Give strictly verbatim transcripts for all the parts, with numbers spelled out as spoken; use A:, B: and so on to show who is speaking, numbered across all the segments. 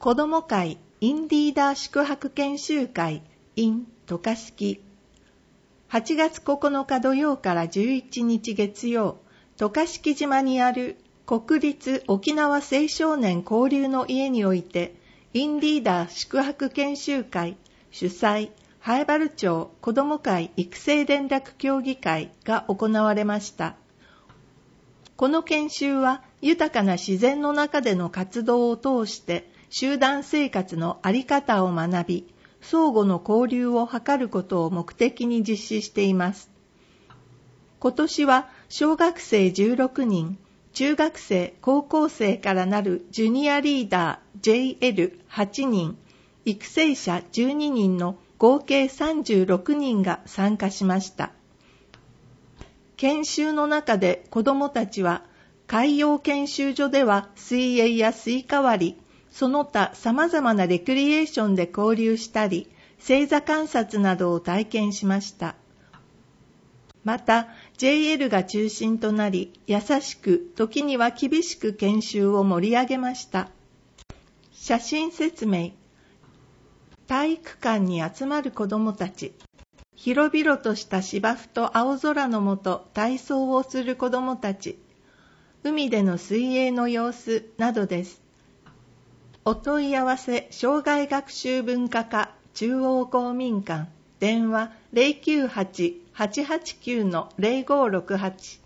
A: 子ども会インリーダー宿泊研修会 in 渡嘉敷。はちがつここのか土曜からじゅういちにち月曜、渡嘉敷島にある国立沖縄青少年交流の家において、インリーダー宿泊研修会主催、南風原町子ども会育成連絡協議会が行われました。この研修は豊かな自然の中での活動を通して集団生活のあり方を学び、相互の交流を図ることを目的に実施しています。今年は小学生じゅうろくにん、中学生、高校生からなるジュニアリーダー ジェイエルはちにん、育成者じゅうににんの合計さんじゅうろくにんが参加しました。研修の中で子どもたちは、海洋研修所では水泳やスイカ割り、その他様々なレクリエーションで交流したり、星座観察などを体験しました。また、ジェイエル が中心となり、優しく、時には厳しく研修を盛り上げました。写真説明。体育館に集まる子どもたち。広々とした芝生と青空の下、体操をする子どもたち。海での水泳の様子などです。お問い合わせ、障害学習文化課中央公民館、電話 ゼロきゅうはち はちはちきゅう のゼロごろくはち。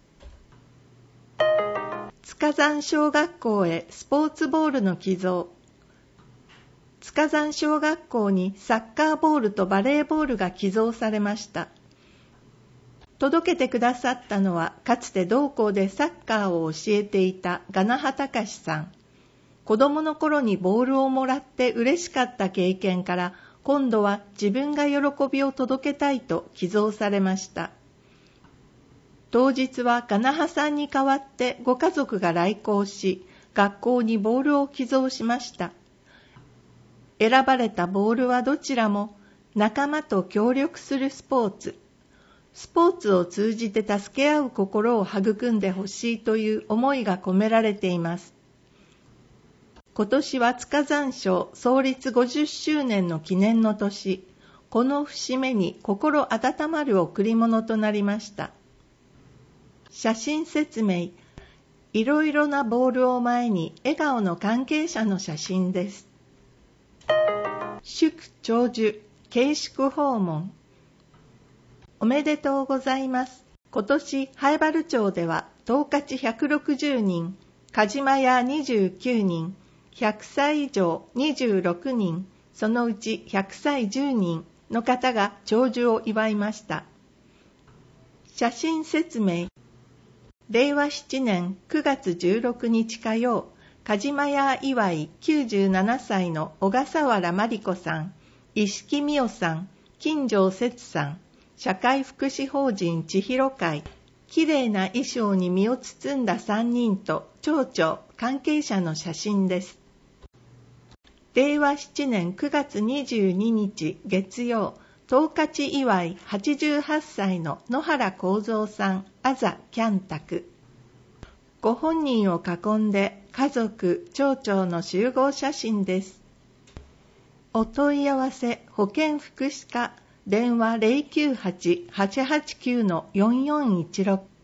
A: 塚山小学校へスポーツボールの寄贈。塚山小学校にサッカーボールとバレーボールが寄贈されました。届けてくださったのは、かつて同校でサッカーを教えていたガナハタカシさん。子供の頃にボールをもらって嬉しかった経験から、今度は自分が喜びを届けたいと寄贈されました。当日はガナハさんに代わってご家族が来校し、学校にボールを寄贈しました。選ばれたボールはどちらも仲間と協力するスポーツ。スポーツを通じて助け合う心を育んでほしいという思いが込められています。今年は塚山小創立ごじゅっしゅうねんの記念の年、この節目に心温まる贈り物となりました。写真説明。いろいろなボールを前に笑顔の関係者の写真です。祝長寿、慶祝訪問。おめでとうございます。今年、南風原町では、十勝ひゃくろくじゅうにん、鹿島屋にじゅうきゅうにん、ひゃくさい以上にじゅうろくにん、そのうちひゃくさいじゅうにんの方が長寿を祝いました。写真説明。れいわなねんくがつじゅうろくにち火曜、鹿島屋祝いきゅうじゅうななさいの小笠原真理子さん、石木美代さん、金城節さん、社会福祉法人千尋会、きれいな衣装に身を包んださんにんと町長、関係者の写真です。れいわななねんくがつにじゅうににち月曜、十勝祝いはちじゅうはっさいの野原幸三さん、あざキャンタク。ご本人を囲んで家族、町長の集合写真です。お問い合わせ、保健福祉課、電話 ゼロきゅうはち はちはちきゅう のよんよんいちろく。